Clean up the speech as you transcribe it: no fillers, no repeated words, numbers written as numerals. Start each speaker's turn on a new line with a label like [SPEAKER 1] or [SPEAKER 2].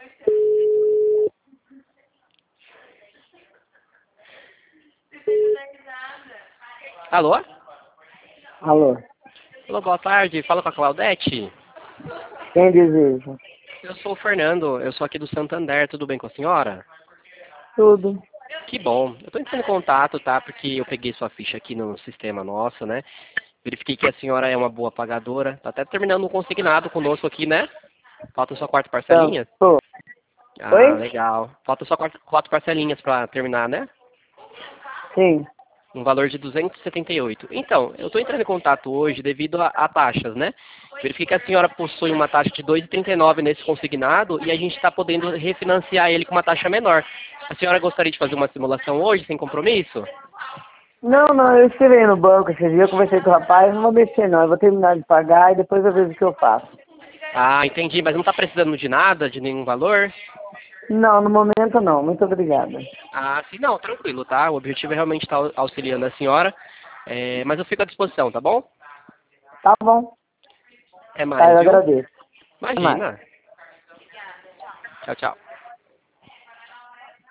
[SPEAKER 1] Alô?
[SPEAKER 2] Alô,
[SPEAKER 1] Alô, boa tarde. Fala com a Claudete.
[SPEAKER 2] quem deseja?
[SPEAKER 1] Eu sou o Fernando, eu sou aqui do Santander. Tudo bem com a senhora?
[SPEAKER 2] Tudo.
[SPEAKER 1] Que bom. Eu tô entrando em contato, tá? Porque eu peguei sua ficha aqui no sistema nosso, né? Verifiquei que a senhora é uma boa pagadora. Tá até terminando um consignado conosco aqui, né? Falta só quatro
[SPEAKER 2] Então,
[SPEAKER 1] parcelinhas?
[SPEAKER 2] tô.
[SPEAKER 1] Ah,
[SPEAKER 2] Oi?
[SPEAKER 1] legal. Falta só quatro parcelinhas pra terminar, né?
[SPEAKER 2] Sim.
[SPEAKER 1] Um valor de 278. Então, eu estou entrando em contato hoje devido a taxas, né? Verifiquei que a senhora possui uma taxa de 2,39 nesse consignado e a gente está podendo refinanciar ele com uma taxa menor. A senhora gostaria de fazer uma simulação hoje, sem compromisso?
[SPEAKER 2] Não, não, eu estive aí no banco esse dia, eu conversei com o rapaz, não vou mexer não, eu vou terminar de pagar e depois eu vejo o que eu faço.
[SPEAKER 1] Ah, entendi, mas não está precisando de nada, de nenhum valor?
[SPEAKER 2] Não, no momento não, muito obrigada.
[SPEAKER 1] Ah, sim, não, tranquilo, tá? O objetivo é realmente estar auxiliando a senhora, mas eu fico à disposição, tá bom?
[SPEAKER 2] Tá bom,
[SPEAKER 1] É
[SPEAKER 2] tá,
[SPEAKER 1] mais,
[SPEAKER 2] eu
[SPEAKER 1] viu?
[SPEAKER 2] agradeço. Até mais.
[SPEAKER 1] Imagina. Tchau, tchau.